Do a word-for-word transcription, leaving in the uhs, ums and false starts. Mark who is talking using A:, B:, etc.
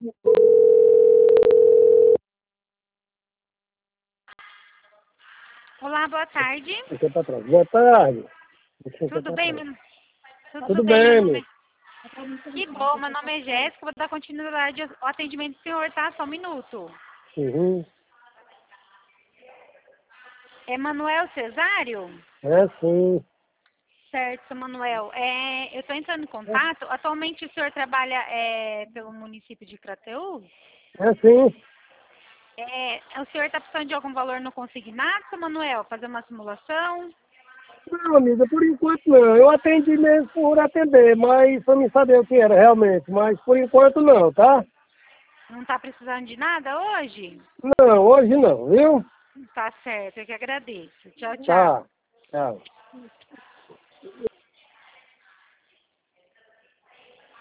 A: Olá, boa tarde.
B: Você tá atrás. Boa tarde. Você
A: Tudo
B: tá
A: bem?
B: atrás.
A: Meu... Tudo,
B: Tudo
A: bem, meu
B: bem,
A: nome
B: meu.
A: é... Que bom, meu nome é Jéssica, vou dar continuidade ao atendimento do senhor, tá? Só um minuto.
B: Uhum.
A: É Manuel Cesário?
B: É sim.
A: Certo, seu Manuel. É, eu estou entrando em contato. Atualmente o senhor trabalha é, pelo município de Crateús?
B: É sim.
A: É, o senhor está precisando de algum valor no consignado, seu Manuel? Fazer uma simulação?
B: Não, amiga, por enquanto não. Eu atendi mesmo por atender, mas pra me saber o que era realmente. Mas por enquanto não, tá?
A: Não está precisando de nada hoje?
B: Não, hoje não, viu?
A: Tá certo, eu que agradeço. Tchau, tchau.
B: Tá. Tchau.